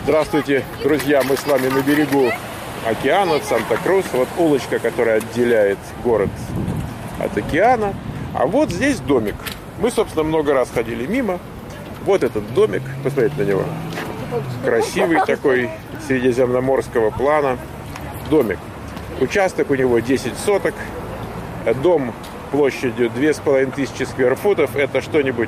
Здравствуйте, друзья! Мы с вами на берегу океана в Санта-Крус. Вот улочка, которая отделяет город от океана. А вот здесь домик. Мы, собственно, много раз ходили мимо. Вот этот домик. Посмотрите на него. Красивый такой, средиземноморского плана домик. Участок у него 10 соток. Дом площадью 2500 скверфутов. Это что-нибудь,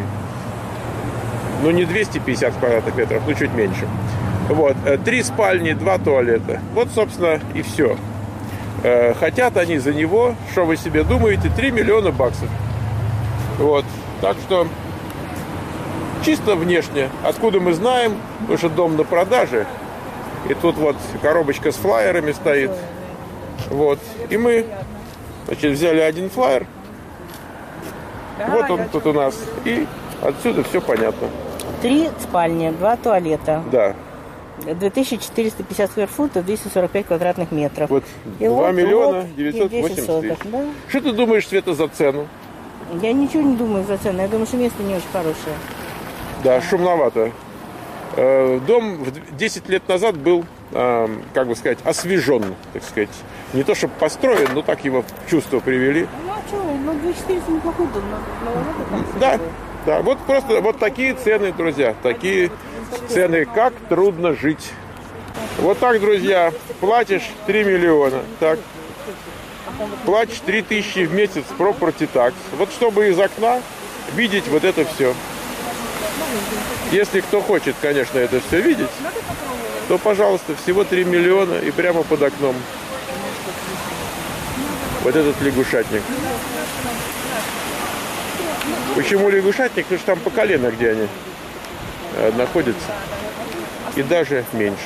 не 250 квадратных метров, но чуть меньше. Вот, 3 спальни, 2 туалета. Вот, собственно, и все. Хотят они за него, что вы себе думаете, 3 миллиона баксов. Вот, так что чисто внешне, откуда мы знаем, потому что дом на продаже. И тут вот коробочка с флаерами стоит. Вот, и мы, взяли один флаер. Вот он тут у нас. И отсюда все понятно. 3 спальни, 2 туалета. Да. 2450 скверфутов, 245 квадратных метров. Вот и 2 вот, миллиона вот, 980 тысяч. Да? Что ты думаешь, Света, за цену? Я ничего не думаю за цену. Я думаю, что место не очень хорошее. Да, шумновато. Дом 10 лет назад был, освежен, так сказать. Не то, чтобы построен, но так его в чувство привели. Ну, а что? 2400 неплохой дом. Да, вот просто вот такие цены, друзья. Такие цены, как трудно жить. Вот так, друзья, платишь 3 миллиона. Так. Платишь 3000 в месяц property tax. Вот чтобы из окна видеть вот это все. Если кто хочет, конечно, это все видеть, то, пожалуйста, всего 3 миллиона и прямо под окном. Вот этот лягушатник. Почему лягушатник? Потому что там по колено, где они находятся. И даже меньше.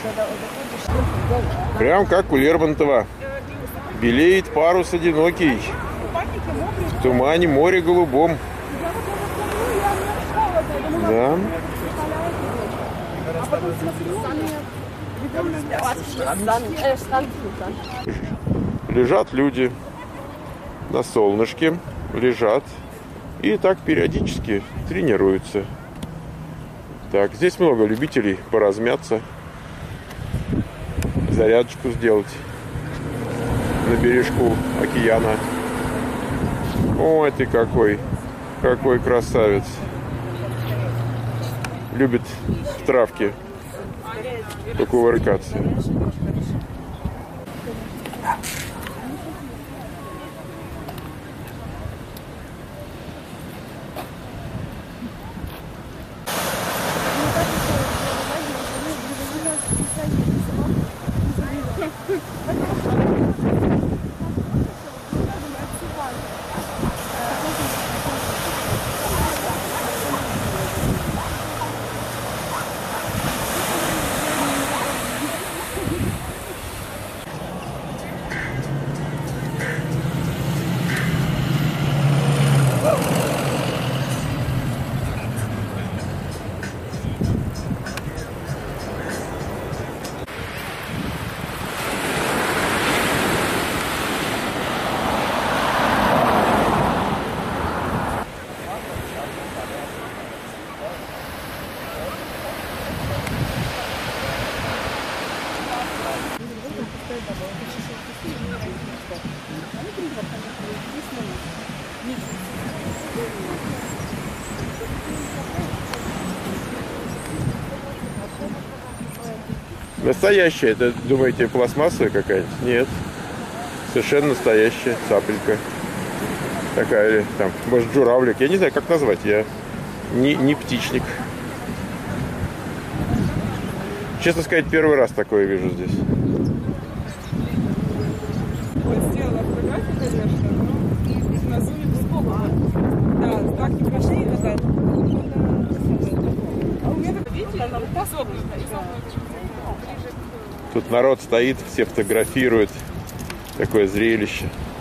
Прям как у Лермонтова. Белеет парус одинокий. В тумане море голубом. Да. Лежат люди на солнышке. Лежат. И так периодически тренируются. Так, здесь много любителей поразмяться. Зарядочку сделать на бережку океана. Ой, ты какой! Какой красавец! Любит в травке покувыркаться. Настоящая, это, думаете, пластмассовая какая-нибудь? Нет. Совершенно настоящая цапелька. Такая, там, может, журавлик. Я не знаю, как назвать. Я не птичник. Честно сказать, первый раз такое вижу здесь. Сделала фотографию, конечно, но на зоне бесплатно. Да, так не прошли назад. А у меня так, видите, она пособна. Тут народ стоит, все фотографируют. Такое зрелище.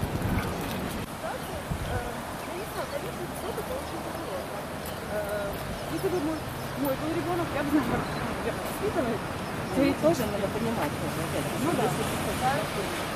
Если бы мой был ребенок, я бы, наверное, воспитывать. Ты тоже надо понимать. Ну да.